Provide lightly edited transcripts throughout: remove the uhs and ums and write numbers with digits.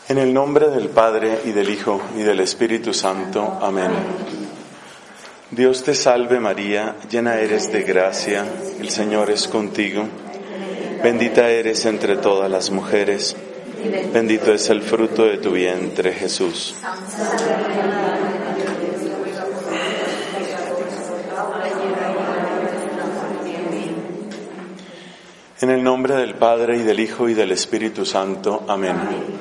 En el nombre del Padre, y del Hijo, y del Espíritu Santo. Amén. Dios te salve María, llena eres de gracia, el Señor es contigo. Bendita eres entre todas las mujeres, bendito es el fruto de tu vientre, Jesús. En el nombre del Padre, y del Hijo, y del Espíritu Santo. Amén.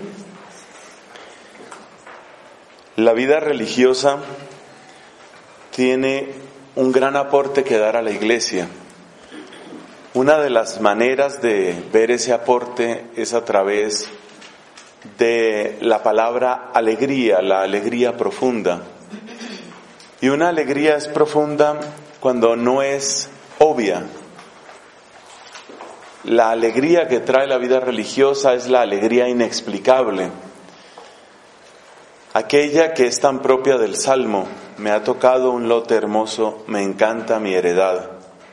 La vida religiosa tiene un gran aporte que dar a la Iglesia. Una de las maneras de ver ese aporte es a través de la palabra alegría, la alegría profunda. Y una alegría es profunda cuando no es obvia. La alegría que trae la vida religiosa es la alegría inexplicable. Aquella que es tan propia del Salmo: me ha tocado un lote hermoso, me encanta mi heredad.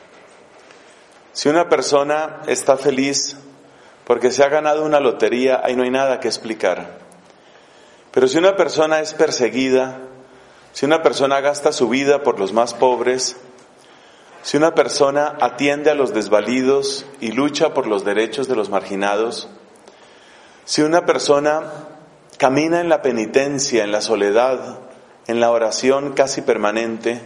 Si una persona está feliz porque se ha ganado una lotería, ahí no hay nada que explicar. Pero si una persona es perseguida, si una persona gasta su vida por los más pobres, si una persona atiende a los desvalidos y lucha por los derechos de los marginados, si una persona camina en la penitencia, en la soledad, en la oración casi permanente,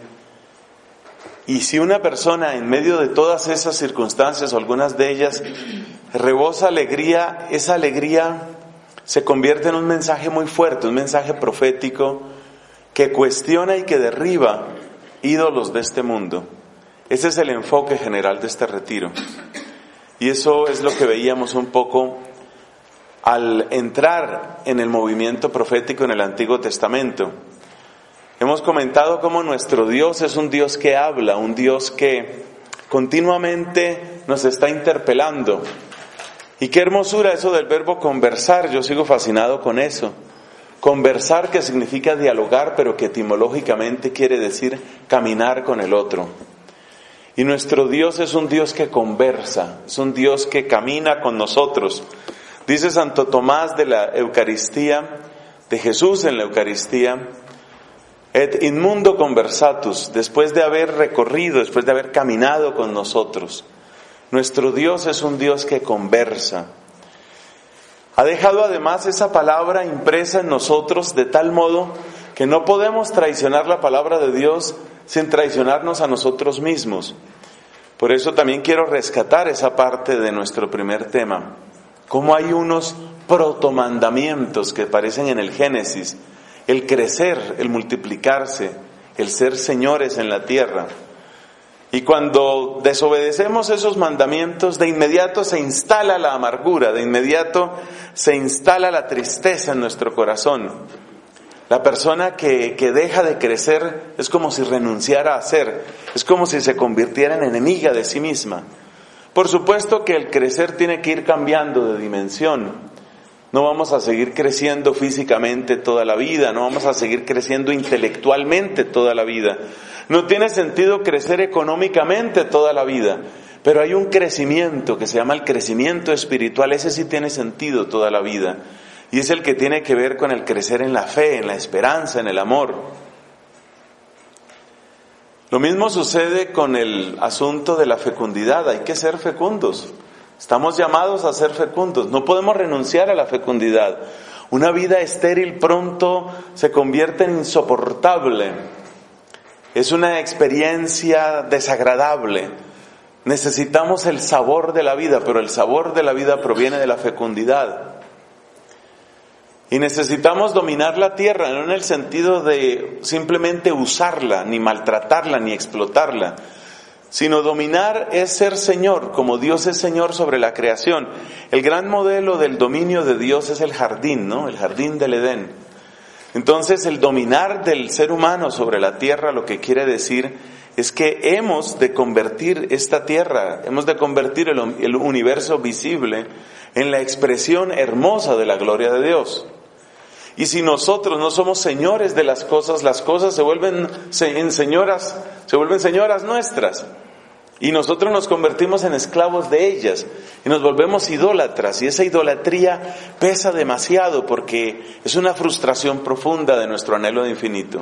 y si una persona en medio de todas esas circunstancias, o algunas de ellas, rebosa alegría, esa alegría se convierte en un mensaje muy fuerte, un mensaje profético que cuestiona y que derriba ídolos de este mundo. Ese es el enfoque general de este retiro. Y eso es lo que veíamos un poco al entrar en el movimiento profético en el Antiguo Testamento. Hemos comentado cómo nuestro Dios es un Dios que habla, un Dios que continuamente nos está interpelando. Y qué hermosura eso del verbo conversar, yo sigo fascinado con eso. Conversar, que significa dialogar, pero que etimológicamente quiere decir caminar con el otro. Y nuestro Dios es un Dios que conversa, es un Dios que camina con nosotros. Dice Santo Tomás de la Eucaristía, de Jesús en la Eucaristía: et in mundo conversatus, después de haber recorrido, después de haber caminado con nosotros. Nuestro Dios es un Dios que conversa. Ha dejado además esa palabra impresa en nosotros de tal modo que no podemos traicionar la palabra de Dios sin traicionarnos a nosotros mismos. Por eso también quiero rescatar esa parte de nuestro primer tema. Cómo hay unos protomandamientos que aparecen en el Génesis: el crecer, el multiplicarse, el ser señores en la tierra. Y cuando desobedecemos esos mandamientos, de inmediato se instala la amargura, de inmediato se instala la tristeza en nuestro corazón. La persona que deja de crecer es como si renunciara a ser, es como si se convirtiera en enemiga de sí misma. Por supuesto que el crecer tiene que ir cambiando de dimensión. No vamos a seguir creciendo físicamente toda la vida, no vamos a seguir creciendo intelectualmente toda la vida. No tiene sentido crecer económicamente toda la vida, pero hay un crecimiento que se llama el crecimiento espiritual, ese sí tiene sentido toda la vida. Y es el que tiene que ver con el crecer en la fe, en la esperanza, en el amor. Lo mismo sucede con el asunto de la fecundidad. Hay que ser fecundos. Estamos llamados a ser fecundos. No podemos renunciar a la fecundidad. Una vida estéril pronto se convierte en insoportable. Es una experiencia desagradable. Necesitamos el sabor de la vida, pero el sabor de la vida proviene de la fecundidad. Y necesitamos dominar la tierra, no en el sentido de simplemente usarla, ni maltratarla, ni explotarla, sino dominar es ser Señor, como Dios es Señor sobre la creación. El gran modelo del dominio de Dios es el jardín, ¿no? El jardín del Edén. Entonces, el dominar del ser humano sobre la tierra lo que quiere decir es que hemos de convertir esta tierra, hemos de convertir el universo visible en la expresión hermosa de la gloria de Dios. Y si nosotros no somos señores de las cosas se vuelven señoras nuestras. Y nosotros nos convertimos en esclavos de ellas y nos volvemos idólatras, y esa idolatría pesa demasiado porque es una frustración profunda de nuestro anhelo de infinito.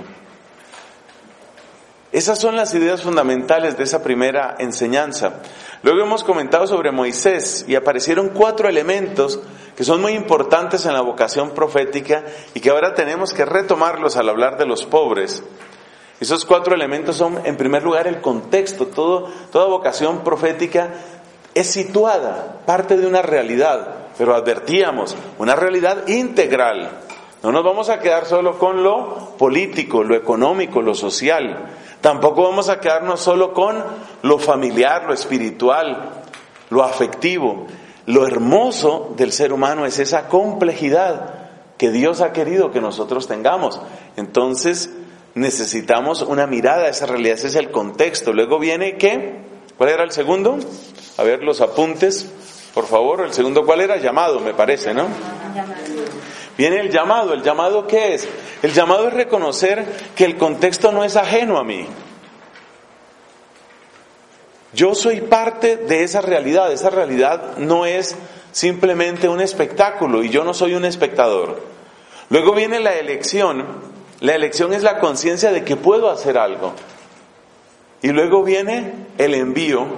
Esas son las ideas fundamentales de esa primera enseñanza. Luego hemos comentado sobre Moisés y aparecieron 4 elementos que son muy importantes en la vocación profética y que ahora tenemos que retomarlos al hablar de los pobres. Esos 4 elementos son, en primer lugar, el contexto. Toda vocación profética es situada, parte de una realidad, pero advertíamos, una realidad integral. No nos vamos a quedar solo con lo político, lo económico, lo social. Tampoco vamos a quedarnos solo con lo familiar, lo espiritual, lo afectivo. Lo hermoso del ser humano es esa complejidad que Dios ha querido que nosotros tengamos. Entonces, necesitamos una mirada a esa realidad, ese es el contexto. Luego viene, ¿qué? ¿Cuál era el segundo? A ver los apuntes, por favor. El segundo, ¿cuál era? Llamado, me parece, ¿no? Viene el llamado. ¿El llamado qué es? El llamado es reconocer que el contexto no es ajeno a mí. Yo soy parte de esa realidad no es simplemente un espectáculo y yo no soy un espectador. Luego viene la elección es la conciencia de que puedo hacer algo. Y luego viene el envío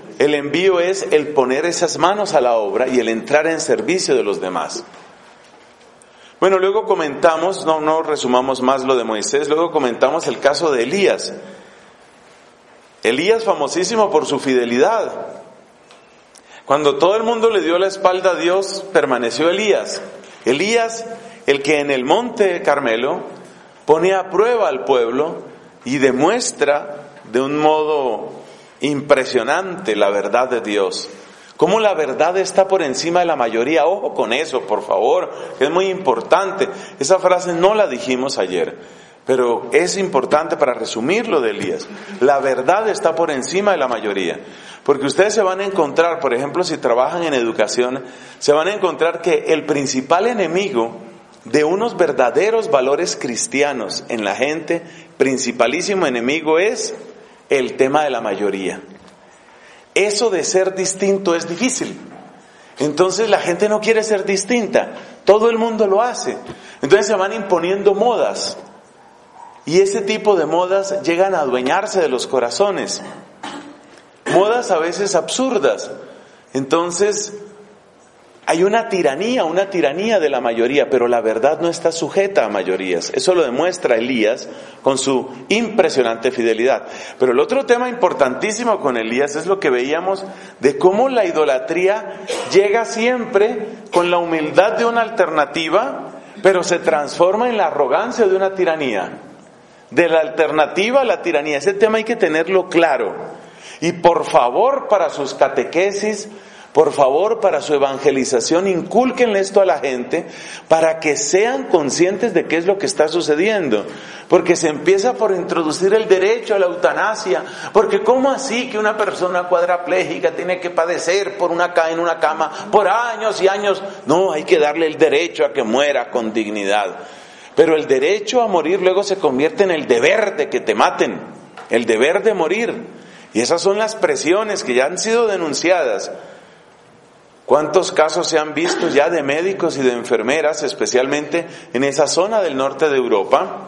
es el poner esas manos a la obra y el entrar en servicio de los demás. Bueno, luego comentamos, no resumamos más lo de Moisés, luego comentamos el caso de Elías. Elías famosísimo por su fidelidad. Cuando todo el mundo le dio la espalda a Dios, permaneció Elías. Elías, el que en el monte Carmelo pone a prueba al pueblo y demuestra de un modo impresionante la verdad de Dios. Cómo la verdad está por encima de la mayoría. Ojo con eso, por favor, que es muy importante. Esa frase no la dijimos ayer, pero es importante para resumir lo de Elías. La verdad está por encima de la mayoría. Porque ustedes se van a encontrar, por ejemplo, si trabajan en educación, se van a encontrar que el principal enemigo de unos verdaderos valores cristianos en la gente, principalísimo enemigo es el tema de la mayoría. Eso de ser distinto es difícil. Entonces la gente no quiere ser distinta. Todo el mundo lo hace. Entonces se van imponiendo modas. Y ese tipo de modas llegan a adueñarse de los corazones. Modas a veces absurdas. Entonces hay una tiranía de la mayoría, pero la verdad no está sujeta a mayorías. Eso lo demuestra Elías con su impresionante fidelidad. Pero el otro tema importantísimo con Elías es lo que veíamos de cómo la idolatría llega siempre con la humildad de una alternativa, pero se transforma en la arrogancia de una tiranía. De la alternativa a la tiranía. Ese tema hay que tenerlo claro. Y por favor, para sus catequesis, por favor, para su evangelización, incúlquenle esto a la gente para que sean conscientes de qué es lo que está sucediendo. Porque se empieza por introducir el derecho a la eutanasia. Porque ¿cómo así que una persona cuadraplégica tiene que padecer en una cama por años y años? No, hay que darle el derecho a que muera con dignidad. Pero el derecho a morir luego se convierte en el deber de que te maten. El deber de morir. Y esas son las presiones que ya han sido denunciadas. ¿Cuántos casos se han visto ya de médicos y de enfermeras, especialmente en esa zona del norte de Europa?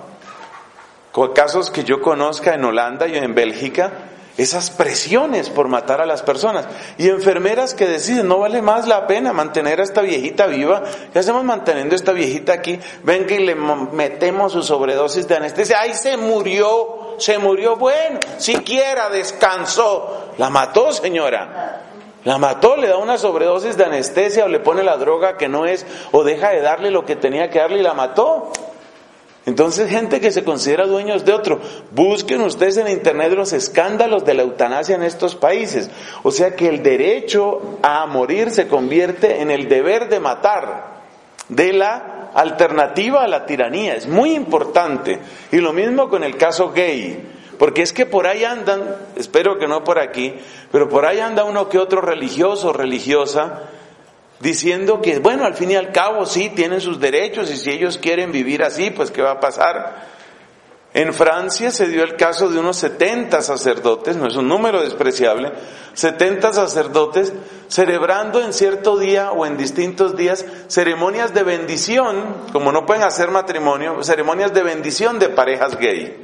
Casos que yo conozca en Holanda y en Bélgica, esas presiones por matar a las personas. Y enfermeras que deciden, no vale más la pena mantener a esta viejita viva. ¿Qué hacemos manteniendo a esta viejita aquí? Ven que le metemos su sobredosis de anestesia. ¡Ay, se murió! Bueno, siquiera descansó. La mató, señora. La mató, le da una sobredosis de anestesia o le pone la droga que no es, o deja de darle lo que tenía que darle y la mató. Entonces, gente que se considera dueños de otro. Busquen ustedes en internet los escándalos de la eutanasia en estos países. O sea que el derecho a morir se convierte en el deber de matar, de la alternativa a la tiranía. Es muy importante. Y lo mismo con el caso gay. Porque es que por ahí andan, espero que no por aquí, pero por ahí anda uno que otro religioso o religiosa diciendo que, bueno, al fin y al cabo sí tienen sus derechos y si ellos quieren vivir así, pues ¿qué va a pasar? En Francia se dio el caso de unos 70 sacerdotes, no es un número despreciable, 70 sacerdotes celebrando en cierto día o en distintos días ceremonias de bendición, como no pueden hacer matrimonio, ceremonias de bendición de parejas gay.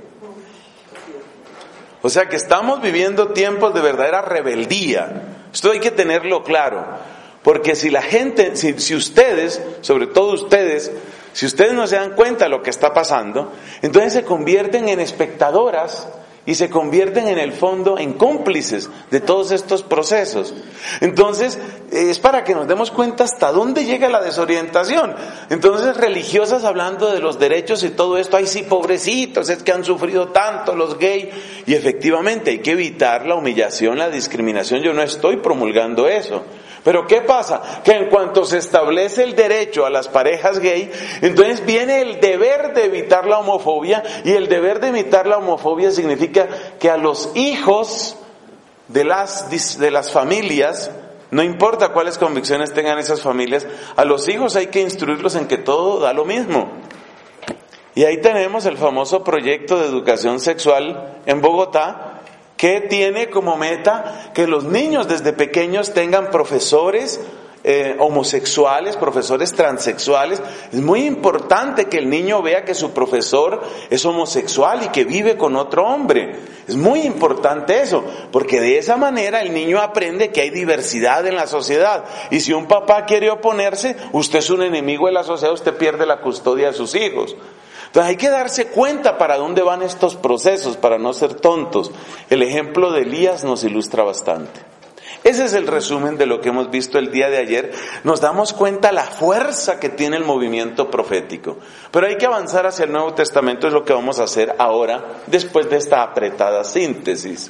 O sea que estamos viviendo tiempos de verdadera rebeldía. Esto hay que tenerlo claro, porque si la gente, si ustedes, sobre todo ustedes, si ustedes no se dan cuenta de lo que está pasando, entonces se convierten en espectadoras y se convierten en el fondo en cómplices de todos estos procesos. Entonces, es para que nos demos cuenta hasta dónde llega la desorientación. Entonces, religiosas hablando de los derechos y todo esto, ay sí, pobrecitos, es que han sufrido tanto los gays. Y efectivamente hay que evitar la humillación, la discriminación. Yo no estoy promulgando eso. Pero ¿qué pasa? Que en cuanto se establece el derecho a las parejas gay, entonces viene el deber de evitar la homofobia, y el deber de evitar la homofobia significa que a los hijos de las familias, no importa cuáles convicciones tengan esas familias, a los hijos hay que instruirlos en que todo da lo mismo. Y ahí tenemos el famoso proyecto de educación sexual en Bogotá, que tiene como meta que los niños desde pequeños tengan profesores homosexuales, profesores transexuales. Es muy importante que el niño vea que su profesor es homosexual y que vive con otro hombre. Es muy importante eso, porque de esa manera el niño aprende que hay diversidad en la sociedad. Y si un papá quiere oponerse, usted es un enemigo de la sociedad, usted pierde la custodia de sus hijos. Entonces hay que darse cuenta para dónde van estos procesos, para no ser tontos. El ejemplo de Elías nos ilustra bastante. Ese es el resumen de lo que hemos visto el día de ayer. Nos damos cuenta la fuerza que tiene el movimiento profético. Pero hay que avanzar hacia el Nuevo Testamento, es lo que vamos a hacer ahora, después de esta apretada síntesis.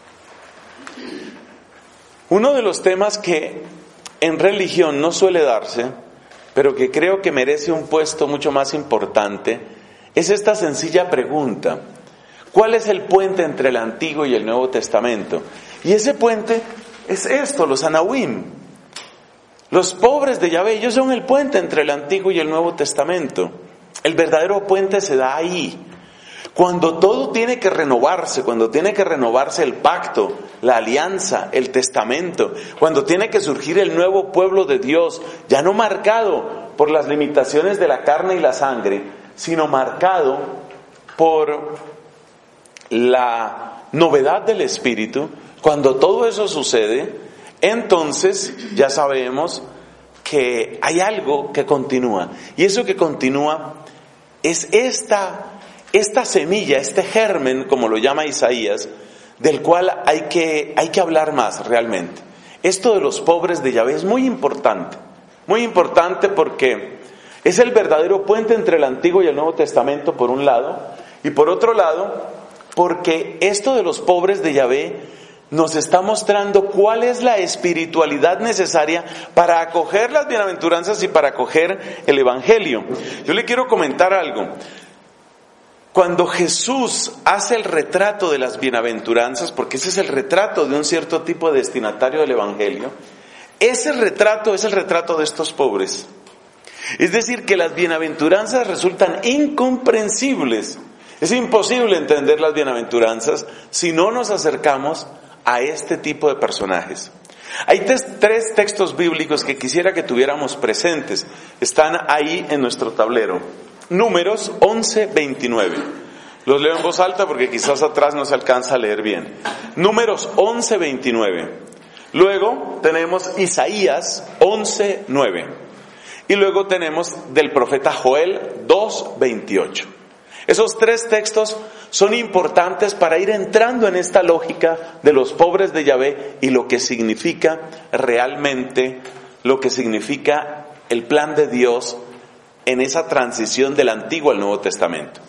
Uno de los temas que en religión no suele darse, pero que creo que merece un puesto mucho más importante, es esta sencilla pregunta: ¿cuál es el puente entre el Antiguo y el Nuevo Testamento? Y ese puente es esto, los Anahuim. Los pobres de Yahvé, ellos son el puente entre el Antiguo y el Nuevo Testamento. El verdadero puente se da ahí. Cuando todo tiene que renovarse, cuando tiene que renovarse el pacto, la alianza, el testamento, cuando tiene que surgir el nuevo pueblo de Dios, ya no marcado por las limitaciones de la carne y la sangre, sino marcado por la novedad del Espíritu. Cuando todo eso sucede, entonces ya sabemos que hay algo que continúa. Y eso que continúa es esta semilla, este germen, como lo llama Isaías, del cual hay que hablar más realmente. Esto de los pobres de Yahvé es muy importante porque es el verdadero puente entre el Antiguo y el Nuevo Testamento por un lado, y por otro lado, porque esto de los pobres de Yahvé nos está mostrando cuál es la espiritualidad necesaria para acoger las bienaventuranzas y para acoger el Evangelio. Yo le quiero comentar algo. Cuando Jesús hace el retrato de las bienaventuranzas, porque ese es el retrato de un cierto tipo de destinatario del Evangelio, ese retrato es el retrato de estos pobres. Es decir, que las bienaventuranzas resultan incomprensibles. Es imposible entender las bienaventuranzas si no nos acercamos a este tipo de personajes. Hay tres textos bíblicos que quisiera que tuviéramos presentes. Están ahí en nuestro tablero. Números 11:29. Los leo en voz alta porque quizás atrás no se alcanza a leer bien. Números 11:29. Luego tenemos Isaías 11:9. Y luego tenemos del profeta Joel 2:28. Esos tres textos son importantes para ir entrando en esta lógica de los pobres de Yahvé y lo que significa realmente, lo que significa el plan de Dios en esa transición del Antiguo al Nuevo Testamento.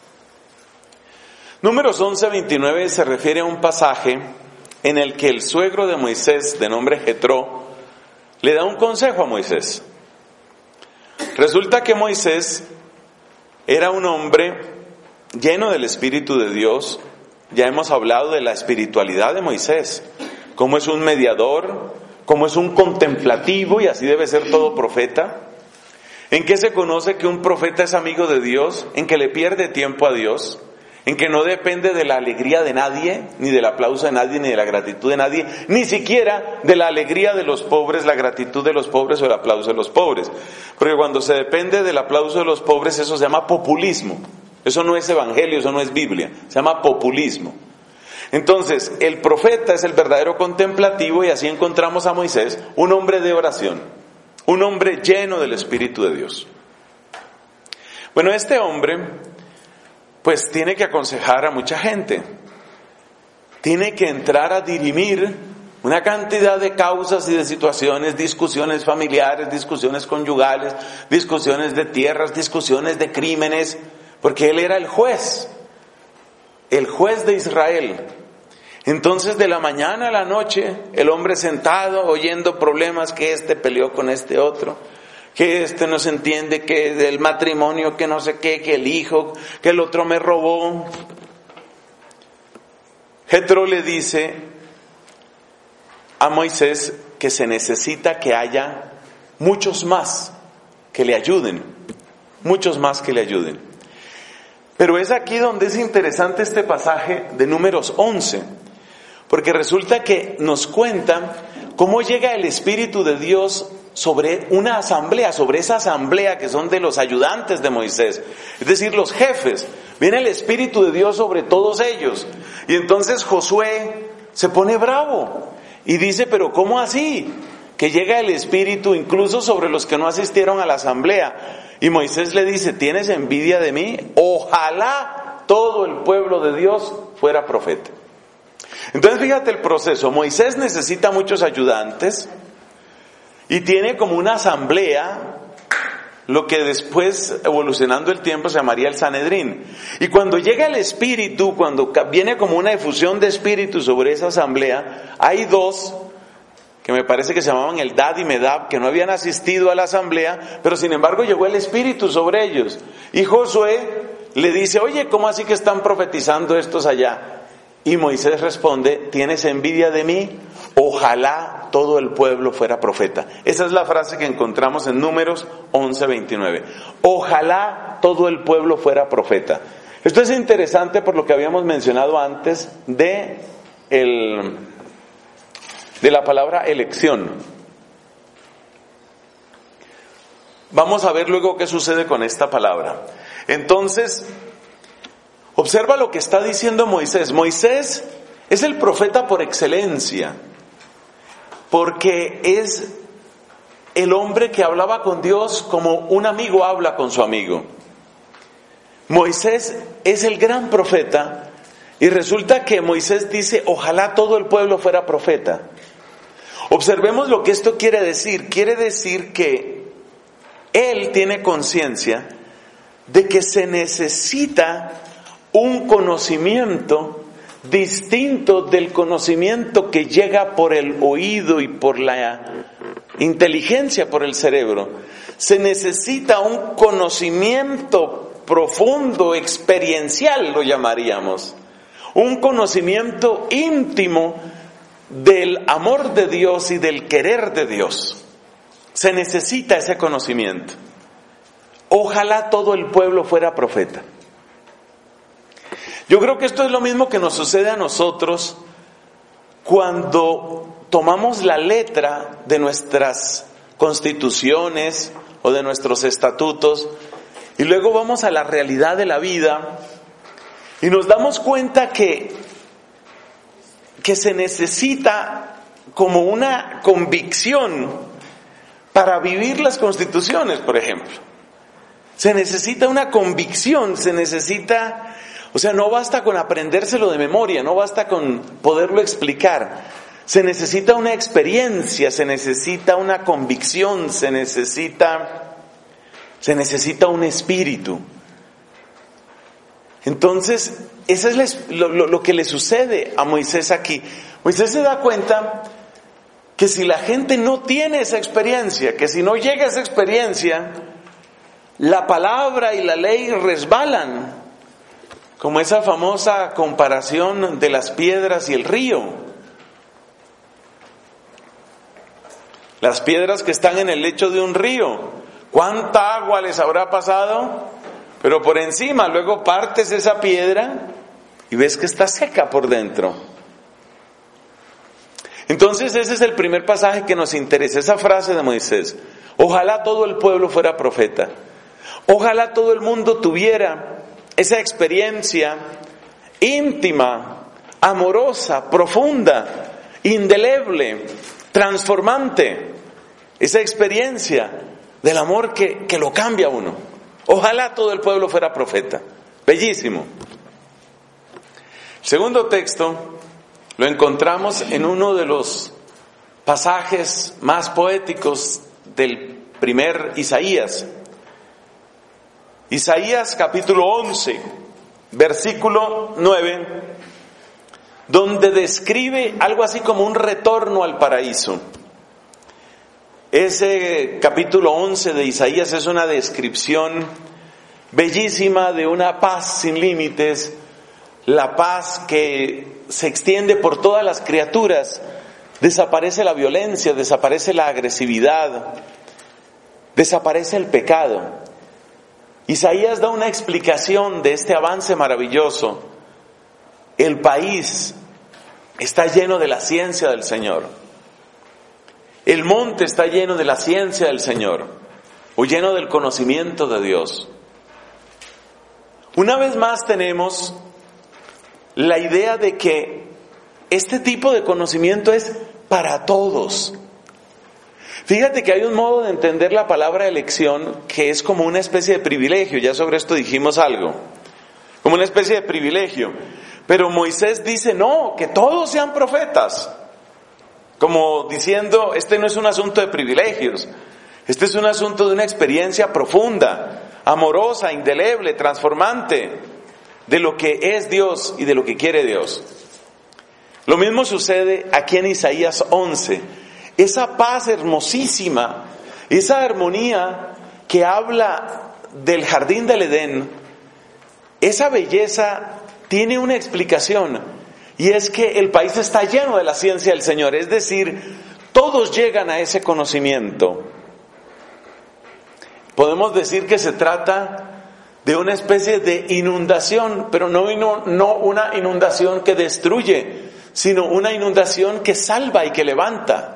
Números 11:29 se refiere a un pasaje en el que el suegro de Moisés, de nombre Jetro, le da un consejo a Moisés. Resulta que Moisés era un hombre lleno del Espíritu de Dios. Ya hemos hablado de la espiritualidad de Moisés, cómo es un mediador, cómo es un contemplativo, y así debe ser todo profeta. ¿En qué se conoce que un profeta es amigo de Dios? En que le pierde tiempo a Dios, en que no depende de la alegría de nadie, ni del aplauso de nadie, ni de la gratitud de nadie, ni siquiera de la alegría de los pobres, la gratitud de los pobres o el aplauso de los pobres. Porque cuando se depende del aplauso de los pobres, eso se llama populismo. Eso no es evangelio, eso no es Biblia, se llama populismo. Entonces, el profeta es el verdadero contemplativo, y así encontramos a Moisés, un hombre de oración, un hombre lleno del Espíritu de Dios. Bueno, este hombre pues tiene que aconsejar a mucha gente, tiene que entrar a dirimir una cantidad de causas y de situaciones, discusiones familiares, discusiones conyugales, discusiones de tierras, discusiones de crímenes, porque él era el juez de Israel. Entonces, de la mañana a la noche, el hombre sentado oyendo problemas, que este peleó con este otro, que este no se entiende, que del matrimonio, que no sé qué, que el hijo, que el otro me robó. Jetro le dice a Moisés que se necesita que haya muchos más que le ayuden, muchos más que le ayuden. Pero es aquí donde es interesante este pasaje de Números 11, porque resulta que nos cuenta cómo llega el Espíritu de Dios sobre una asamblea, sobre esa asamblea que son de los ayudantes de Moisés, es decir, los jefes. Viene el Espíritu de Dios sobre todos ellos, y entonces Josué se pone bravo y dice, pero ¿cómo así? Que llega el Espíritu incluso sobre los que no asistieron a la asamblea. Y Moisés le dice, ¿tienes envidia de mí? Ojalá todo el pueblo de Dios fuera profeta. Entonces fíjate el proceso. Moisés necesita muchos ayudantes y tiene como una asamblea, lo que después, evolucionando el tiempo, se llamaría el Sanedrín. Y cuando llega el Espíritu, cuando viene como una efusión de Espíritu sobre esa asamblea, hay dos que me parece que se llamaban Eldad y Medab, que no habían asistido a la asamblea, pero sin embargo llegó el Espíritu sobre ellos. Y Josué le dice, oye, ¿cómo así que están profetizando estos allá? Y Moisés responde, ¿tienes envidia de mí? Ojalá todo el pueblo fuera profeta. Esa es la frase que encontramos en Números 11:29. Ojalá todo el pueblo fuera profeta. Esto es interesante por lo que habíamos mencionado antes de la palabra elección. Vamos a ver luego qué sucede con esta palabra. Entonces, observa lo que está diciendo Moisés. Moisés es el profeta por excelencia, porque es el hombre que hablaba con Dios como un amigo habla con su amigo. Moisés es el gran profeta, y resulta que Moisés dice, ojalá todo el pueblo fuera profeta. Observemos lo que esto quiere decir. Quiere decir que él tiene conciencia de que se necesita un conocimiento distinto del conocimiento que llega por el oído y por la inteligencia, por el cerebro. Se necesita un conocimiento profundo, experiencial, lo llamaríamos. Un conocimiento íntimo del amor de Dios y del querer de Dios. Se necesita ese conocimiento. Ojalá todo el pueblo fuera profeta. Yo creo que esto es lo mismo que nos sucede a nosotros cuando tomamos la letra de nuestras constituciones o de nuestros estatutos y luego vamos a la realidad de la vida y nos damos cuenta que se necesita como una convicción para vivir las constituciones, por ejemplo. Se necesita una convicción, o sea, no basta con aprendérselo de memoria, no basta con poderlo explicar. Se necesita una experiencia, se necesita una convicción, se necesita un espíritu. Entonces, eso es lo que le sucede a Moisés aquí. Moisés se da cuenta que si la gente no tiene esa experiencia, que si no llega a esa experiencia, la palabra y la ley resbalan, como esa famosa comparación de las piedras y el río. Las piedras que están en el lecho de un río, ¿cuánta agua les habrá pasado? Pero por encima, luego partes esa piedra y ves que está seca por dentro. Entonces ese es el primer pasaje que nos interesa, esa frase de Moisés. Ojalá todo el pueblo fuera profeta. Ojalá todo el mundo tuviera esa experiencia íntima, amorosa, profunda, indeleble, transformante. Esa experiencia del amor que lo cambia a uno. Ojalá todo el pueblo fuera profeta. Bellísimo. El segundo texto lo encontramos en uno de los pasajes más poéticos del primer Isaías. Isaías capítulo 11, versículo 9, donde describe algo así como un retorno al paraíso. Ese capítulo 11 de Isaías es una descripción bellísima de una paz sin límites, la paz que se extiende por todas las criaturas. Desaparece la violencia, desaparece la agresividad, desaparece el pecado. Isaías da una explicación de este avance maravilloso. El país está lleno de la ciencia del Señor. El monte está lleno de la ciencia del Señor, o lleno del conocimiento de Dios. Una vez más tenemos la idea de que este tipo de conocimiento es para todos. Fíjate que hay un modo de entender la palabra elección que es como una especie de privilegio. Ya sobre esto dijimos algo. Como una especie de privilegio. Pero Moisés dice, no, que todos sean profetas. Como diciendo, este no es un asunto de privilegios. Este es un asunto de una experiencia profunda, amorosa, indeleble, transformante, de lo que es Dios y de lo que quiere Dios. Lo mismo sucede aquí en Isaías 11. Esa paz hermosísima, esa armonía que habla del jardín del Edén, esa belleza tiene una explicación, y es que el país está lleno de la ciencia del Señor, es decir, todos llegan a ese conocimiento. Podemos decir que se trata de una especie de inundación, pero no una inundación que destruye, sino una inundación que salva y que levanta.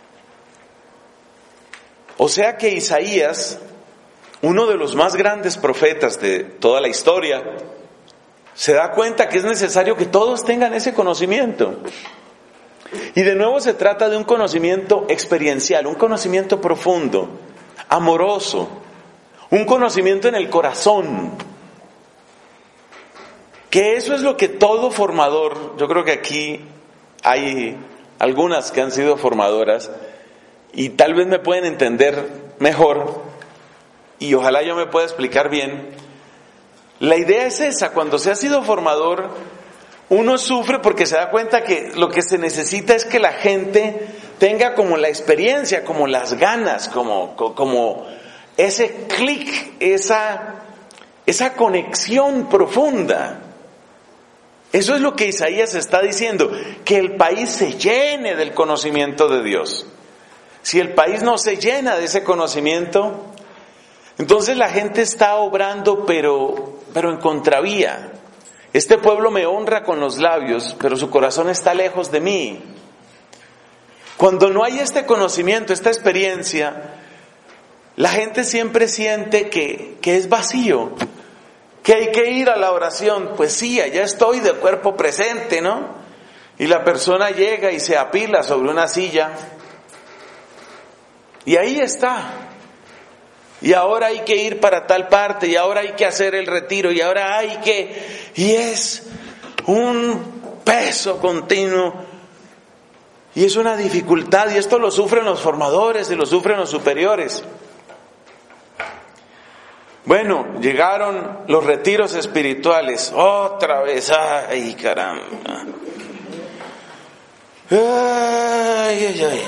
O sea que Isaías, uno de los más grandes profetas de toda la historia, se da cuenta que es necesario que todos tengan ese conocimiento. Y de nuevo se trata de un conocimiento experiencial, un conocimiento profundo, amoroso, un conocimiento en el corazón. Que eso es lo que todo formador, yo creo que aquí hay algunas que han sido formadoras y tal vez me pueden entender mejor y ojalá yo me pueda explicar bien. La idea es esa: cuando se ha sido formador, uno sufre porque se da cuenta que lo que se necesita es que la gente tenga como la experiencia, como las ganas, como ese clic, esa conexión profunda. Eso es lo que Isaías está diciendo, que el país se llene del conocimiento de Dios. Si el país no se llena de ese conocimiento, entonces la gente está obrando pero en contravía. Este pueblo me honra con los labios, pero su corazón está lejos de mí. Cuando no hay este conocimiento, esta experiencia, la gente siempre siente que es vacío, que hay que ir a la oración. Pues sí, allá estoy de cuerpo presente, ¿no? Y la persona llega y se apila sobre una silla, y ahí está. Y ahora hay que ir para tal parte, y ahora hay que hacer el retiro, y ahora hay que... Y es un peso continuo, y es una dificultad, y esto lo sufren los formadores y lo sufren los superiores. Bueno, llegaron los retiros espirituales, otra vez, ay caramba. Ay.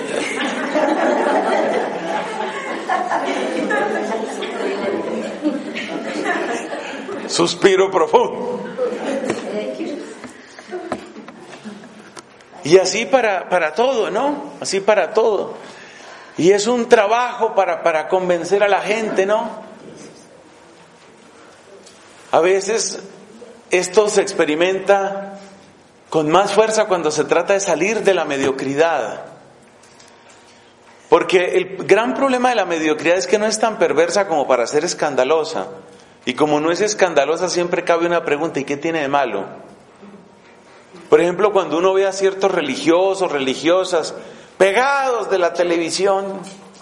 Suspiro profundo. Y así para todo, ¿no? Así para todo. Y es un trabajo para convencer a la gente, ¿no? A veces esto se experimenta con más fuerza cuando se trata de salir de la mediocridad. Porque el gran problema de la mediocridad es que no es tan perversa como para ser escandalosa. Y como no es escandalosa, siempre cabe una pregunta: ¿y qué tiene de malo? Por ejemplo, cuando uno ve a ciertos religiosos, religiosas, pegados de la televisión,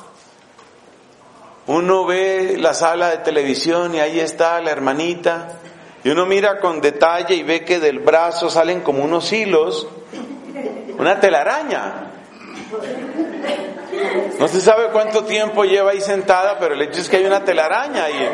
uno ve la sala de televisión y ahí está la hermanita, y uno mira con detalle y ve que del brazo salen como unos hilos, una telaraña. No se sabe cuánto tiempo lleva ahí sentada, pero el hecho es que hay una telaraña ahí.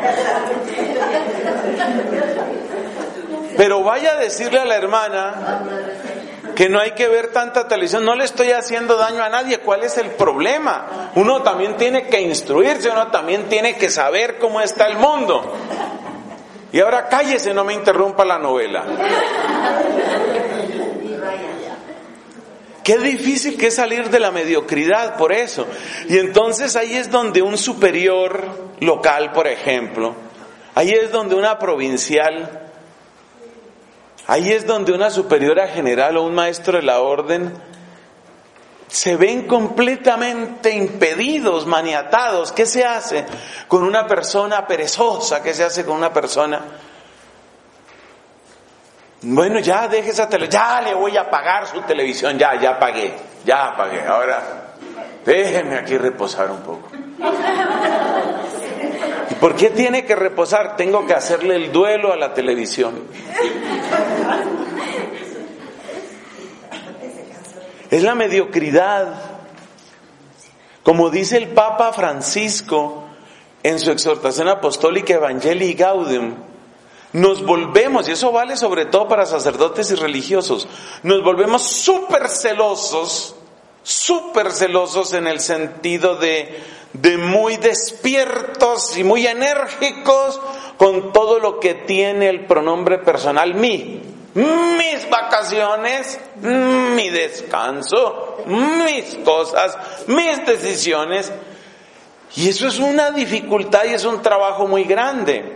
Pero vaya a decirle a la hermana que no hay que ver tanta televisión. No le estoy haciendo daño a nadie. ¿Cuál es el problema? Uno también tiene que instruirse, uno también tiene que saber cómo está el mundo. Y ahora cállese, no me interrumpa la novela. Qué difícil que es salir de la mediocridad por eso. Y entonces ahí es donde un superior local, por ejemplo, ahí es donde una provincial, ahí es donde una superiora general o un maestro de la orden se ven completamente impedidos, maniatados. ¿Qué se hace con una persona perezosa? ¿Qué se hace con una persona? Bueno, ya deje esa televisión, ya le voy a pagar su televisión, ya pagué, ahora déjeme aquí reposar un poco. ¿Y por qué tiene que reposar? Tengo que hacerle el duelo a la televisión. Es la mediocridad. Como dice el Papa Francisco en su exhortación apostólica Evangelii Gaudium, nos volvemos, y eso vale sobre todo para sacerdotes y religiosos, nos volvemos súper celosos en el sentido de muy despiertos y muy enérgicos con todo lo que tiene el pronombre personal mí. Mis vacaciones, mi descanso, mis cosas, mis decisiones. Y eso es una dificultad y es un trabajo muy grande.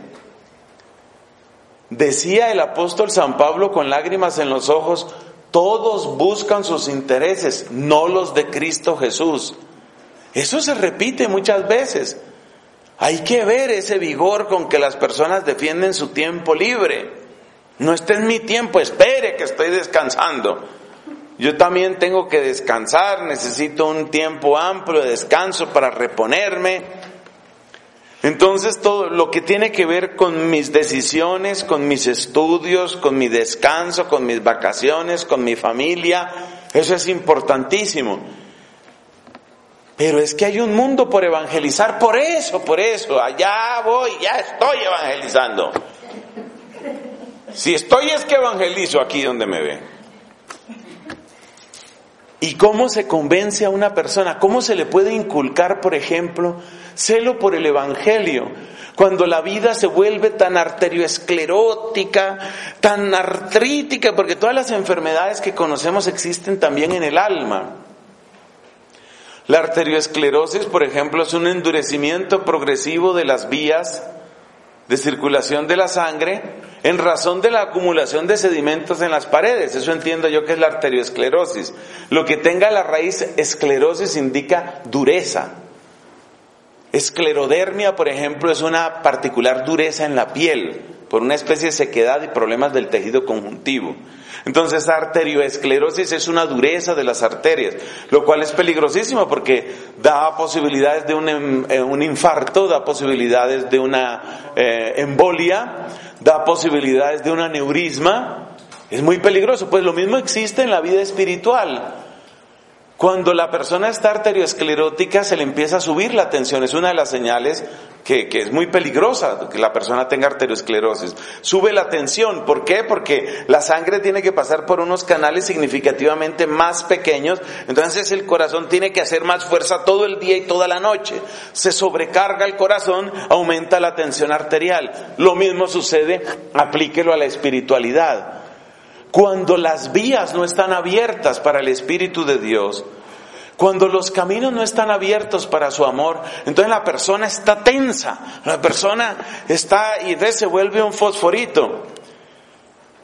Decía el apóstol San Pablo con lágrimas en los ojos: todos buscan sus intereses, no los de Cristo Jesús. Eso se repite muchas veces. Hay que ver ese vigor con que las personas defienden su tiempo libre. No, este es mi tiempo, espere que estoy descansando. Yo también tengo que descansar, necesito un tiempo amplio de descanso para reponerme. Entonces todo lo que tiene que ver con mis decisiones, con mis estudios, con mi descanso, con mis vacaciones, con mi familia, eso es importantísimo. Pero es que hay un mundo por evangelizar, por eso, allá voy, ya estoy evangelizando. Si estoy es que evangelizo aquí donde me ve. ¿Y cómo se convence a una persona? ¿Cómo se le puede inculcar, por ejemplo, celo por el Evangelio? Cuando la vida se vuelve tan arterioesclerótica, tan artrítica, porque todas las enfermedades que conocemos existen también en el alma. La arterioesclerosis, por ejemplo, es un endurecimiento progresivo de las vías de circulación de la sangre en razón de la acumulación de sedimentos en las paredes. Eso entiendo yo que es la arterioesclerosis. Lo que tenga la raíz esclerosis indica dureza. Esclerodermia, por ejemplo, es una particular dureza en la piel por una especie de sequedad y problemas del tejido conjuntivo. Entonces, arterioesclerosis es una dureza de las arterias, lo cual es peligrosísimo porque da posibilidades de un infarto, da posibilidades de una embolia, da posibilidades de un aneurisma. Es muy peligroso. Pues lo mismo existe en la vida espiritual. Cuando la persona está arterioesclerótica se le empieza a subir la tensión. Es una de las señales que es muy peligrosa que la persona tenga arteriosclerosis. Sube la tensión. ¿Por qué? Porque la sangre tiene que pasar por unos canales significativamente más pequeños. Entonces el corazón tiene que hacer más fuerza todo el día y toda la noche. Se sobrecarga el corazón, aumenta la tensión arterial. Lo mismo sucede, aplíquelo a la espiritualidad. Cuando las vías no están abiertas para el Espíritu de Dios, cuando los caminos no están abiertos para su amor, entonces la persona está tensa, la persona está y se vuelve un fosforito.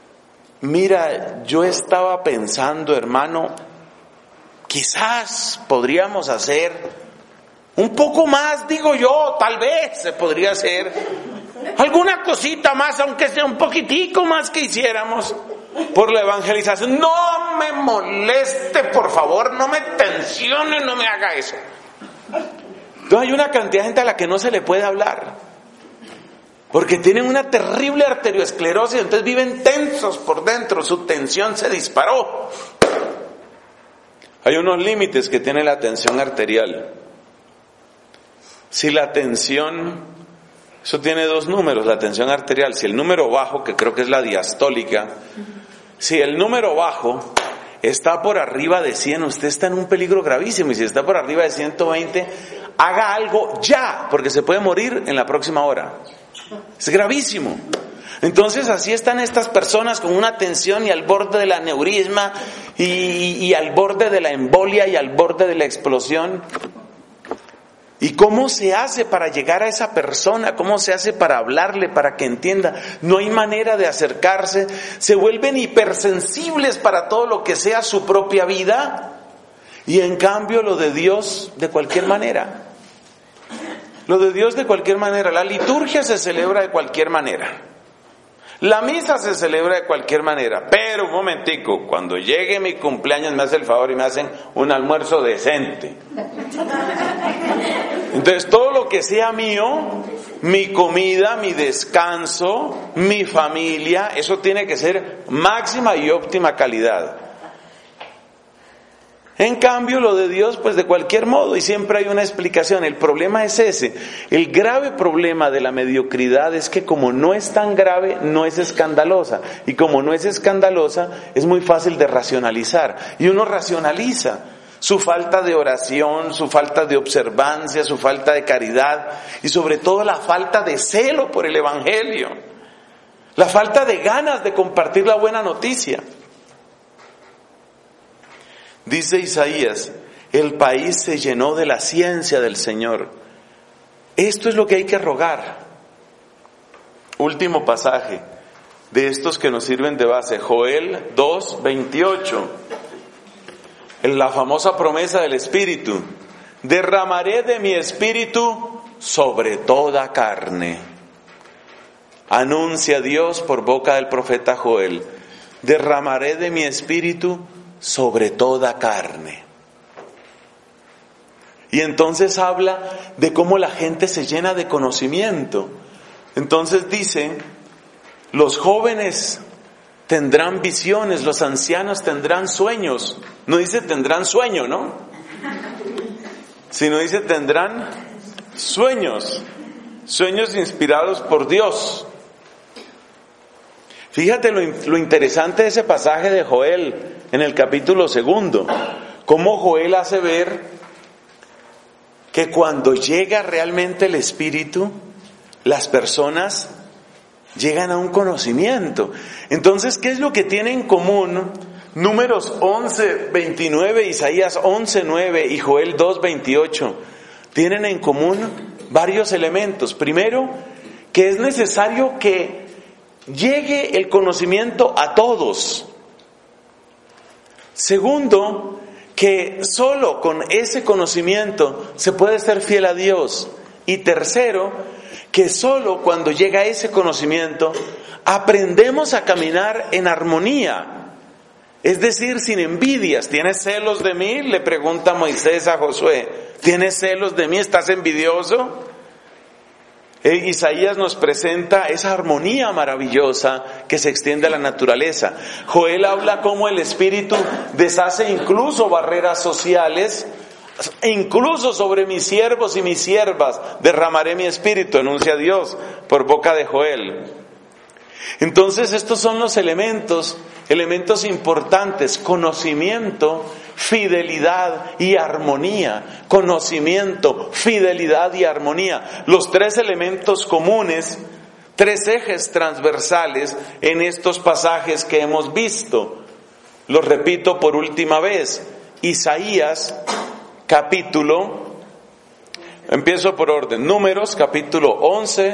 mira, yo estaba pensando, hermano, quizás podríamos hacer un poco más, digo yo, tal vez se podría hacer alguna cosita más, aunque sea un poquitico más que hiciéramos por la evangelización. No me moleste, por favor, no me tensione, no me haga eso. Entonces hay una cantidad de gente a la que no se le puede hablar, porque tienen una terrible arteriosclerosis, entonces viven tensos por dentro, su tensión se disparó. Hay unos límites que tiene la tensión arterial. Si la tensión, eso tiene dos números, la tensión arterial. Si el número bajo, que creo que es la diastólica, si el número bajo está por arriba de 100, usted está en un peligro gravísimo. Y si está por arriba de 120, haga algo ya, porque se puede morir en la próxima hora. Es gravísimo. Entonces así están estas personas con una tensión y al borde del aneurisma y al borde de la embolia y al borde de la explosión. ¿Y cómo se hace para llegar a esa persona? ¿Cómo se hace para hablarle, para que entienda? No hay manera de acercarse. Se vuelven hipersensibles para todo lo que sea su propia vida. Y en cambio lo de Dios de cualquier manera. Lo de Dios de cualquier manera. La liturgia se celebra de cualquier manera. La misa se celebra de cualquier manera. Pero un momentico, cuando llegue mi cumpleaños me hace el favor y me hacen un almuerzo decente. Entonces todo lo que sea mío, mi comida, mi descanso, mi familia, eso tiene que ser máxima y óptima calidad. En cambio lo de Dios pues de cualquier modo, y siempre hay una explicación. El problema es ese. El grave problema de la mediocridad es que como no es tan grave, no es escandalosa, y como no es escandalosa, es muy fácil de racionalizar, y uno racionaliza su falta de oración, su falta de observancia, su falta de caridad, y sobre todo la falta de celo por el Evangelio, la falta de ganas de compartir la buena noticia. Dice Isaías, el país se llenó de la ciencia del Señor. Esto es lo que hay que rogar. Último pasaje de estos que nos sirven de base, Joel 2:28. La famosa promesa del Espíritu. Derramaré de mi Espíritu sobre toda carne. Anuncia Dios por boca del profeta Joel. Derramaré de mi Espíritu sobre toda carne. Y entonces habla de cómo la gente se llena de conocimiento. Entonces dice, los jóvenes tendrán visiones, los ancianos tendrán sueños. No dice tendrán sueño, ¿no? Sino dice tendrán sueños. Sueños inspirados por Dios. Fíjate lo interesante de ese pasaje de Joel en el capítulo 2. Cómo Joel hace ver que cuando llega realmente el Espíritu, las personas llegan a un conocimiento. Entonces, ¿qué es lo que tiene en común Números 11:29, Isaías 11:9 y Joel 2:28? Tienen en común varios elementos. Primero, que es necesario que llegue el conocimiento a todos. Segundo, que solo con ese conocimiento se puede ser fiel a Dios. Y tercero, que solo cuando llega ese conocimiento aprendemos a caminar en armonía. Es decir, sin envidias. ¿Tienes celos de mí?, le pregunta Moisés a Josué. ¿Tienes celos de mí? ¿Estás envidioso? Isaías nos presenta esa armonía maravillosa que se extiende a la naturaleza. Joel habla cómo el Espíritu deshace incluso barreras sociales, incluso sobre mis siervos y mis siervas derramaré mi Espíritu, anuncia Dios por boca de Joel. Entonces estos son los elementos importantes: conocimiento, fidelidad y armonía. Conocimiento, fidelidad y armonía. Los tres elementos comunes, tres ejes transversales en estos pasajes que hemos visto. Los repito por última vez. Isaías, empiezo por orden. Números, capítulo 11,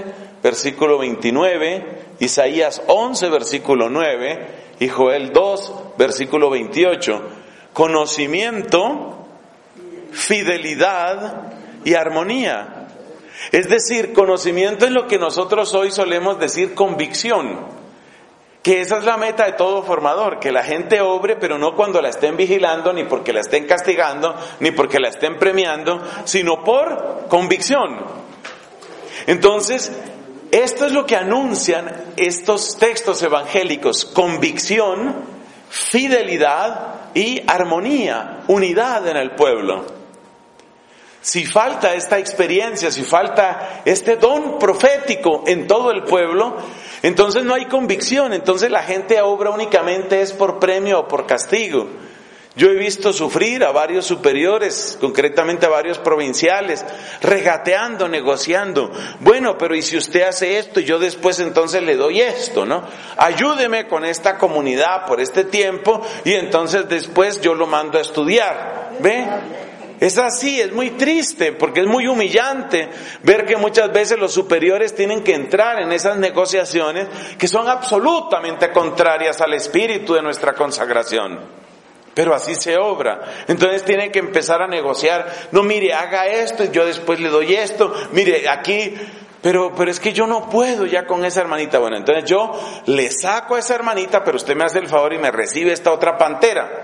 versículo 29, Isaías 11, versículo 9 y Joel 2, versículo 28. Conocimiento, fidelidad y armonía. Es decir, conocimiento es lo que nosotros hoy solemos decir convicción. Que esa es la meta de todo formador, que la gente obre, pero no cuando la estén vigilando, ni porque la estén castigando, ni porque la estén premiando, sino por convicción. Entonces, esto es lo que anuncian estos textos evangélicos: convicción, fidelidad y armonía, unidad en el pueblo. Si falta esta experiencia, si falta este don profético en todo el pueblo, entonces no hay convicción, entonces la gente obra únicamente es por premio o por castigo. Yo he visto sufrir a varios superiores, concretamente a varios provinciales, regateando, negociando. Bueno, pero ¿y si usted hace esto y yo después entonces le doy esto, no? Ayúdeme con esta comunidad por este tiempo y entonces después yo lo mando a estudiar. ¿Ve? Es así, es muy triste porque es muy humillante ver que muchas veces los superiores tienen que entrar en esas negociaciones que son absolutamente contrarias al espíritu de nuestra consagración. Pero así se obra. Entonces tienen que empezar a negociar. No, mire, haga esto y yo después le doy esto. Mire, aquí... Pero es que yo no puedo ya con esa hermanita. Bueno, entonces yo le saco a esa hermanita, pero usted me hace el favor y me recibe esta otra pantera.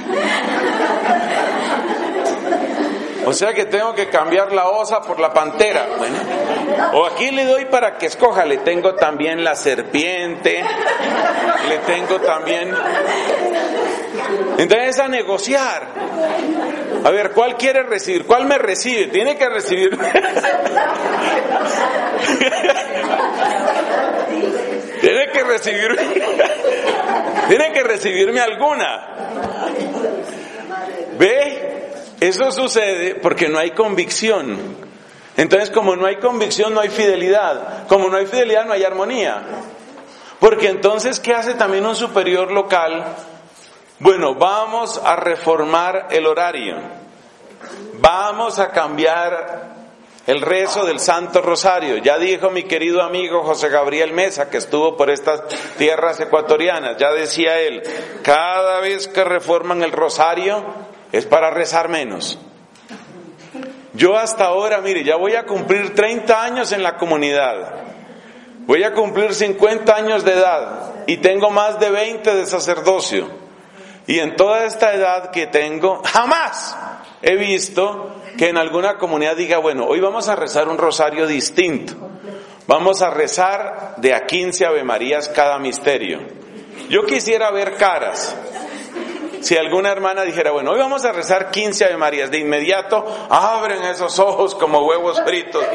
O sea que tengo que cambiar la osa por la pantera. Bueno, o aquí le doy para que escoja. Le tengo también la serpiente. Le tengo también... Entonces a negociar. A ver, ¿cuál quiere recibir? ¿Cuál me recibe? Tiene que recibir. Tiene que recibir. Tiene que recibirme alguna. ¿Ve? Eso sucede porque no hay convicción. Entonces, como no hay convicción, no hay fidelidad. Como no hay fidelidad, no hay armonía. Porque entonces, ¿qué hace también un superior local? Bueno, vamos a reformar el horario. Vamos a cambiar el rezo del Santo Rosario. Ya dijo mi querido amigo José Gabriel Mesa, que estuvo por estas tierras ecuatorianas. Ya decía él, cada vez que reforman el rosario es para rezar menos. Yo hasta ahora, mire, ya voy a cumplir 30 años en la comunidad. Voy a cumplir 50 años de edad y tengo más de 20 de sacerdocio. Y en toda esta edad que tengo, jamás he visto que en alguna comunidad diga, bueno, hoy vamos a rezar un rosario distinto. Vamos a rezar de a 15 Ave Marías cada misterio. Yo quisiera ver caras. Si alguna hermana dijera, bueno, hoy vamos a rezar 15 Ave Marías, de inmediato abren esos ojos como huevos fritos.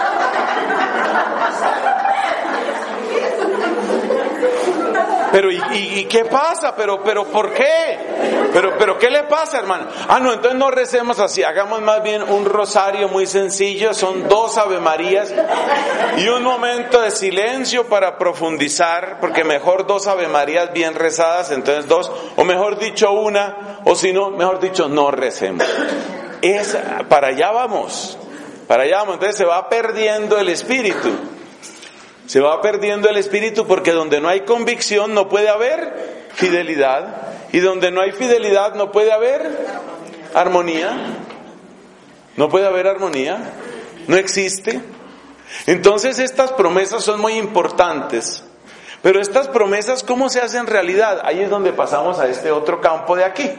Pero ¿y qué pasa? Pero ¿por qué? Pero ¿qué le pasa, hermano? No, entonces no recemos así, hagamos más bien un rosario muy sencillo, son 2 Ave Marías y un momento de silencio para profundizar, porque mejor 2 Ave Marías bien rezadas, entonces 2, o mejor dicho 1, o si no, mejor dicho no recemos. Para allá vamos, entonces se va perdiendo el espíritu. Se va perdiendo el espíritu porque donde no hay convicción no puede haber fidelidad. Y donde no hay fidelidad no puede haber armonía. No puede haber armonía. No existe. Entonces estas promesas son muy importantes. Pero estas promesas, ¿cómo se hacen realidad? Ahí es donde pasamos a este otro campo de aquí.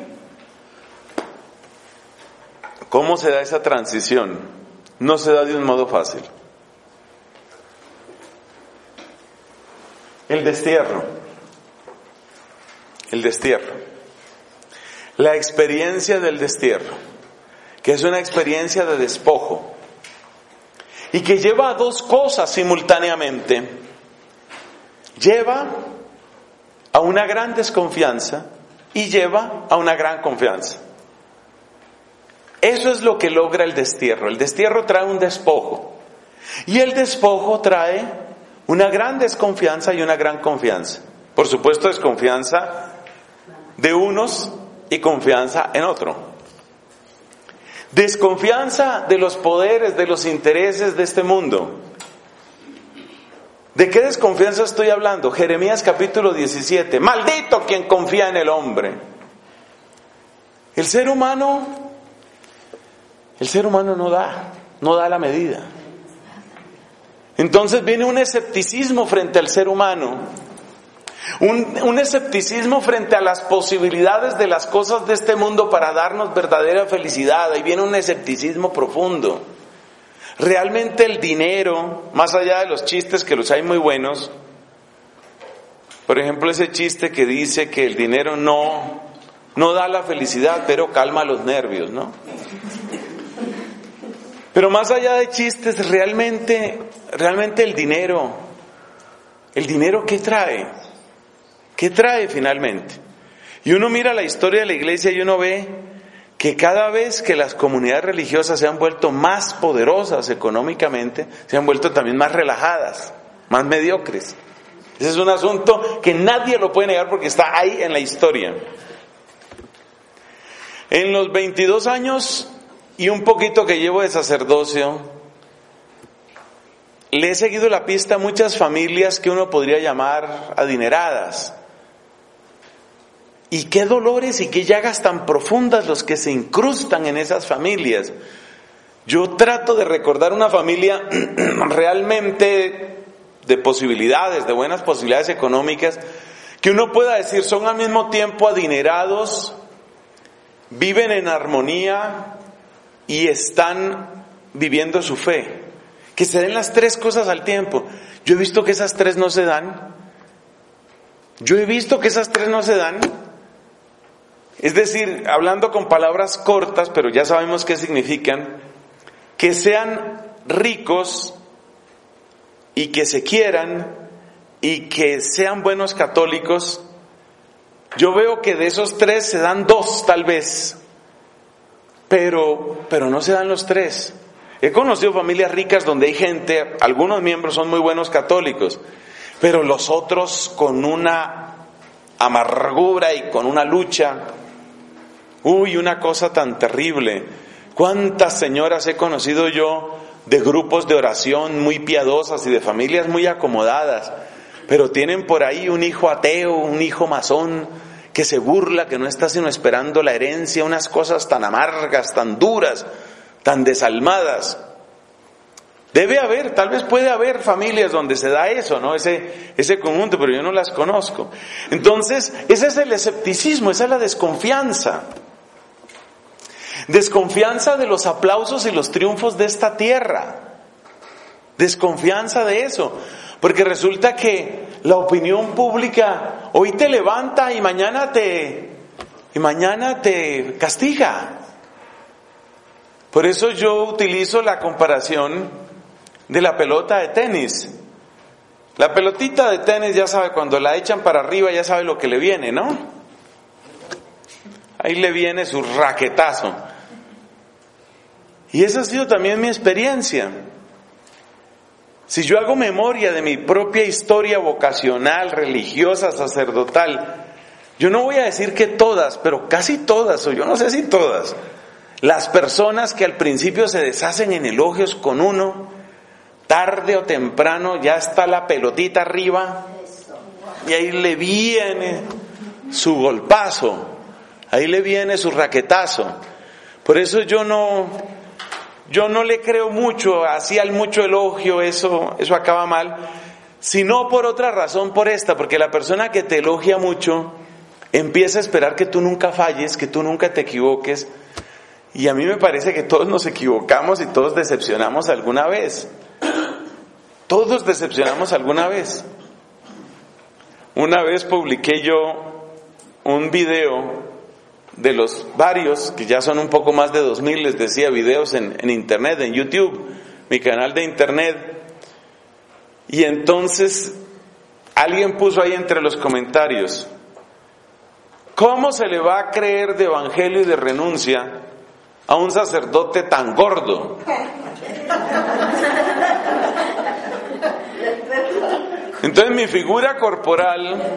¿Cómo se da esa transición? No se da de un modo fácil. El destierro. La experiencia del destierro, que es una experiencia de despojo y que lleva a 2 cosas simultáneamente. Lleva a una gran desconfianza y lleva a una gran confianza. Eso es lo que logra el destierro. El destierro trae un despojo y el despojo trae una gran desconfianza y una gran confianza. Por supuesto, desconfianza de unos y confianza en otro. Desconfianza de los poderes, de los intereses de este mundo. ¿De qué desconfianza estoy hablando? Jeremías capítulo 17. Maldito quien confía en el hombre. El ser humano no da la medida. Entonces viene un escepticismo frente al ser humano. Un escepticismo frente a las posibilidades de las cosas de este mundo para darnos verdadera felicidad. Ahí viene un escepticismo profundo. Realmente el dinero, más allá de los chistes que los hay muy buenos, por ejemplo ese chiste que dice que el dinero no da la felicidad, pero calma los nervios, ¿no? Pero más allá de chistes, realmente el dinero ¿qué trae? ¿Qué trae finalmente? Y uno mira la historia de la iglesia y uno ve que cada vez que las comunidades religiosas se han vuelto más poderosas económicamente, se han vuelto también más relajadas, más mediocres. Ese es un asunto que nadie lo puede negar porque está ahí en la historia. En los 22 años y un poquito que llevo de sacerdocio, le he seguido la pista a muchas familias que uno podría llamar adineradas. Y qué dolores y qué llagas tan profundas los que se incrustan en esas familias. Yo trato de recordar una familia realmente de posibilidades, de buenas posibilidades económicas, que uno pueda decir son al mismo tiempo adinerados, viven en armonía y están viviendo su fe. Que se den las tres cosas al tiempo. Yo he visto que esas tres no se dan. Es decir, hablando con palabras cortas, pero ya sabemos qué significan, que sean ricos y que se quieran y que sean buenos católicos. Yo veo que de esos tres se dan dos tal vez, pero no se dan los tres. He conocido familias ricas donde hay gente, algunos miembros son muy buenos católicos, pero los otros con una amargura y con una lucha. Una cosa tan terrible. ¿Cuántas señoras he conocido yo de grupos de oración muy piadosas y de familias muy acomodadas, pero tienen por ahí un hijo ateo, un hijo masón, que se burla, que no está sino esperando la herencia, unas cosas tan amargas, tan duras, tan desalmadas? Debe haber, tal vez puede haber familias donde se da eso, ¿no? Ese conjunto, pero yo no las conozco. Entonces, ese es el escepticismo, esa es la desconfianza. Desconfianza de los aplausos y los triunfos de esta tierra. Desconfianza de eso. Porque resulta que la opinión pública hoy te levanta y mañana te castiga. Por eso yo utilizo la comparación de la pelota de tenis. La pelotita de tenis, ya sabe, cuando la echan para arriba ya sabe lo que le viene, ¿no? Ahí le viene su raquetazo. Y esa ha sido también mi experiencia. Si yo hago memoria de mi propia historia vocacional, religiosa, sacerdotal, yo no voy a decir que todas, pero casi todas, o yo no sé si todas, las personas que al principio se deshacen en elogios con uno, tarde o temprano ya está la pelotita arriba y ahí le viene su golpazo, ahí le viene su raquetazo. Por eso yo no le creo mucho, así al mucho elogio, eso acaba mal, sino por otra razón, por esta, porque la persona que te elogia mucho empieza a esperar que tú nunca falles, que tú nunca te equivoques, y a mí me parece que todos nos equivocamos y todos decepcionamos alguna vez. Todos decepcionamos alguna vez. Una vez publiqué yo un video de los varios, que ya son un poco más de 2000, les decía, videos en internet, en YouTube, mi canal de internet. Y entonces alguien puso ahí entre los comentarios: ¿cómo se le va a creer de evangelio y de renuncia a un sacerdote tan gordo? Entonces mi figura corporal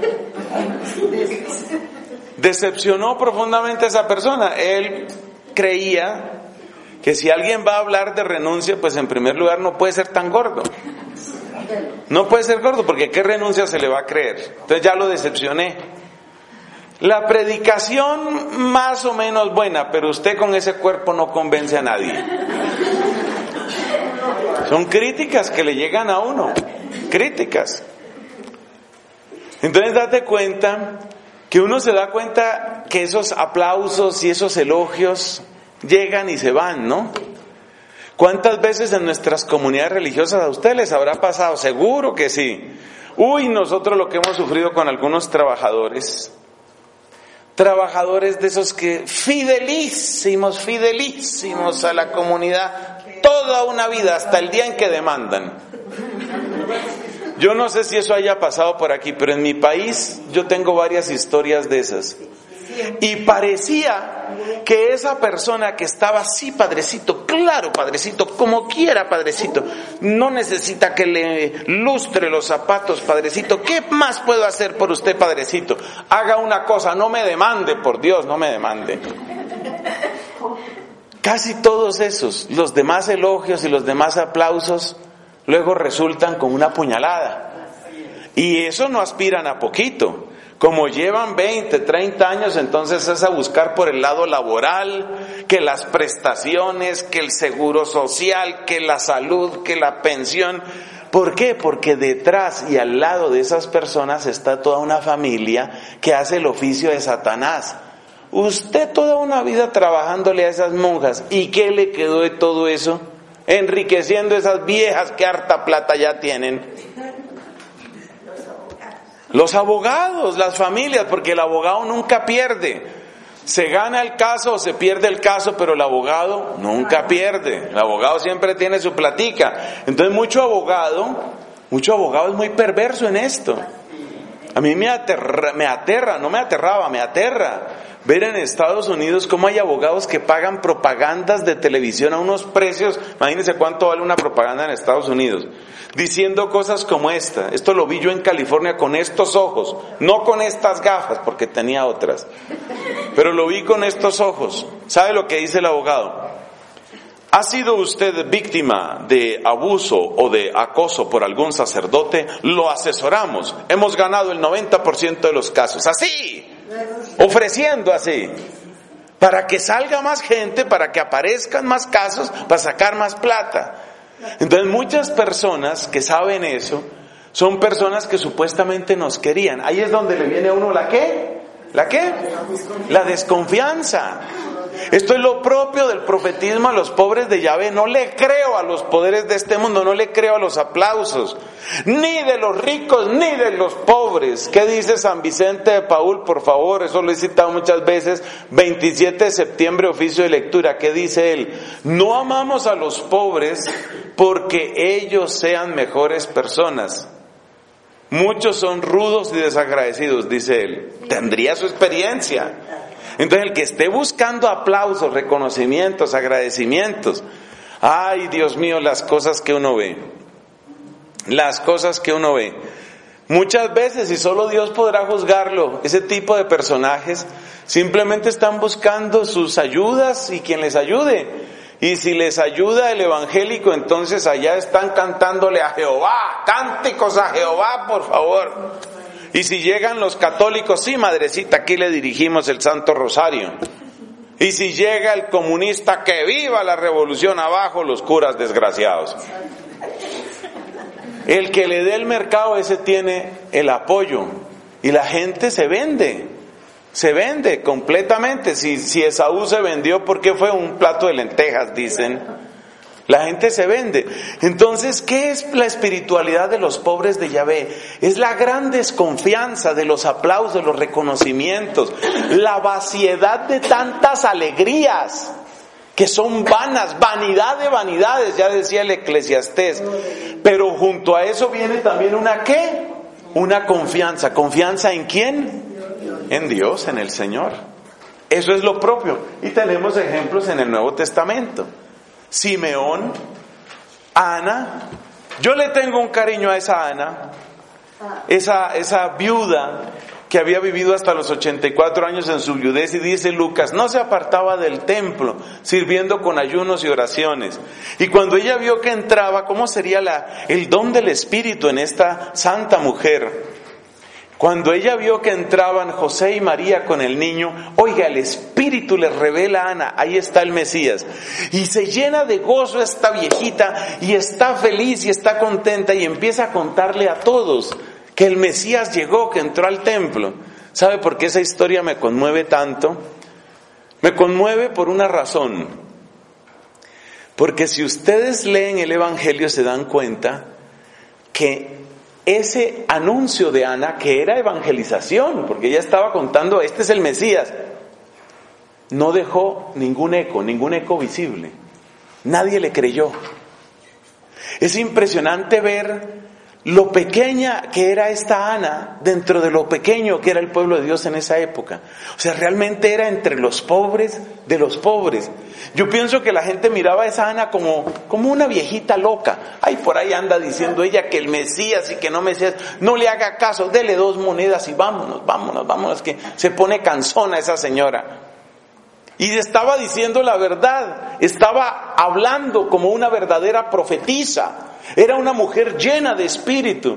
decepcionó profundamente a esa persona. Él creía que si alguien va a hablar de renuncia, pues en primer lugar no puede ser tan gordo. No puede ser gordo, porque ¿qué renuncia se le va a creer? Entonces ya lo decepcioné. La predicación más o menos buena, pero usted con ese cuerpo no convence a nadie. Son críticas que le llegan a uno, críticas. Entonces date cuenta que uno se da cuenta que esos aplausos y esos elogios llegan y se van, ¿no? ¿Cuántas veces en nuestras comunidades religiosas a ustedes les habrá pasado? Seguro que sí. Uy, nosotros lo que hemos sufrido con algunos trabajadores de esos que fidelísimos a la comunidad, toda una vida, hasta el día en que demandan. Yo no sé si eso haya pasado por aquí, pero en mi país yo tengo varias historias de esas. Y parecía que esa persona que estaba así, padrecito, claro, padrecito, como quiera, padrecito, no necesita que le lustre los zapatos, padrecito. ¿Qué más puedo hacer por usted, padrecito? Haga una cosa, no me demande, por Dios, no me demande. Casi todos esos, los demás elogios y los demás aplausos, luego resultan con una puñalada. Y eso no aspiran a poquito. Como llevan 20, 30 años, entonces es a buscar por el lado laboral, que las prestaciones, que el seguro social, que la salud, que la pensión. ¿Por qué? Porque detrás y al lado de esas personas está toda una familia que hace el oficio de Satanás. Usted toda una vida trabajándole a esas monjas, ¿y qué le quedó de todo eso? Enriqueciendo esas viejas que harta plata ya tienen. Los abogados, las familias, porque el abogado nunca pierde. Se gana el caso o se pierde el caso, pero el abogado nunca pierde. El abogado siempre tiene su platica. Entonces mucho abogado es muy perverso en esto. A mí me aterra ver en Estados Unidos cómo hay abogados que pagan propagandas de televisión a unos precios. Imagínense cuánto vale una propaganda en Estados Unidos, diciendo cosas como esta. Esto lo vi yo en California con estos ojos, no con estas gafas porque tenía otras, pero lo vi con estos ojos. ¿Sabe lo que dice el abogado? ¿Ha sido usted víctima de abuso o de acoso por algún sacerdote? Lo asesoramos. Hemos ganado el 90% de los casos. Así, ofreciendo así, para que salga más gente, para que aparezcan más casos, para sacar más plata. Entonces muchas personas que saben eso, son personas que supuestamente nos querían. Ahí es donde le viene a uno ¿la qué? ¿La qué? La desconfianza. Esto es lo propio del profetismo a los pobres de Yahvé. No le creo a los poderes de este mundo, no le creo a los aplausos, ni de los ricos, ni de los pobres. ¿Qué dice San Vicente de Paúl? Por favor, eso lo he citado muchas veces. 27 de septiembre, oficio de lectura. ¿Qué dice él? No amamos a los pobres porque ellos sean mejores personas. Muchos son rudos y desagradecidos, dice él. Tendría su experiencia. Entonces el que esté buscando aplausos, reconocimientos, agradecimientos, ay Dios mío, las cosas que uno ve, muchas veces, y solo Dios podrá juzgarlo, ese tipo de personajes simplemente están buscando sus ayudas y quien les ayude. Y si les ayuda el evangélico, entonces allá están cantándole a Jehová, cánticos a Jehová, por favor. Y si llegan los católicos, sí, madrecita, aquí le dirigimos el Santo Rosario. Y si llega el comunista, que viva la revolución, abajo los curas desgraciados. El que le dé el mercado, ese tiene el apoyo. Y la gente se vende completamente. Si Esaú se vendió, ¿por qué fue un plato de lentejas? Dicen. La gente se vende. Entonces, ¿qué es la espiritualidad de los pobres de Yahvé? Es la gran desconfianza de los aplausos, de los reconocimientos, la vaciedad de tantas alegrías que son vanas, vanidad de vanidades, ya decía el Eclesiastés. Pero junto a eso viene también una ¿qué? Una confianza. ¿Confianza en quién? En Dios, en el Señor. Eso es lo propio. Y tenemos ejemplos en el Nuevo Testamento. Simeón, Ana. Yo le tengo un cariño a esa Ana, esa viuda que había vivido hasta los 84 años en su viudez, y dice Lucas, no se apartaba del templo, sirviendo con ayunos y oraciones. Y cuando ella vio que entraba, ¿cómo sería el don del Espíritu en esta santa mujer? Cuando ella vio que entraban José y María con el niño, oiga, el Espíritu le revela a Ana, ahí está el Mesías. Y se llena de gozo esta viejita, y está feliz y está contenta, y empieza a contarle a todos que el Mesías llegó, que entró al templo. ¿Sabe por qué esa historia me conmueve tanto? Me conmueve por una razón. Porque si ustedes leen el Evangelio se dan cuenta que ese anuncio de Ana, que era evangelización, porque ella estaba contando, este es el Mesías, no dejó ningún eco visible. Nadie le creyó. Es impresionante ver lo pequeña que era esta Ana dentro de lo pequeño que era el pueblo de Dios en esa época. O sea, realmente era entre los pobres de los pobres. Yo pienso que la gente miraba a esa Ana como una viejita loca. Ay, por ahí anda diciendo ella que el Mesías y que no Mesías. No le haga caso, dele 2 monedas y vámonos, que se pone cansona esa señora. Y estaba diciendo la verdad, estaba hablando como una verdadera profetisa. Era una mujer llena de espíritu.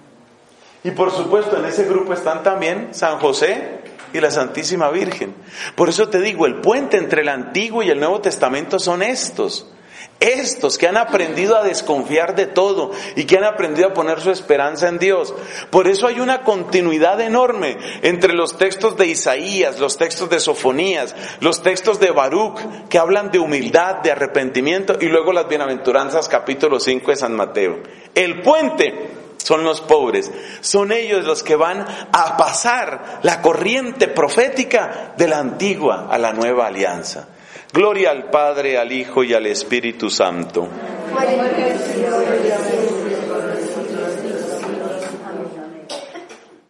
Y por supuesto en ese grupo están también San José y la Santísima Virgen. Por eso te digo, el puente entre el Antiguo y el Nuevo Testamento son estos que han aprendido a desconfiar de todo y que han aprendido a poner su esperanza en Dios. Por eso hay una continuidad enorme entre los textos de Isaías, los textos de Sofonías, los textos de Baruch, que hablan de humildad, de arrepentimiento, y luego las bienaventuranzas, capítulo 5 de San Mateo. El puente son los pobres, son ellos los que van a pasar la corriente profética de la antigua a la nueva alianza. Gloria al Padre, al Hijo y al Espíritu Santo.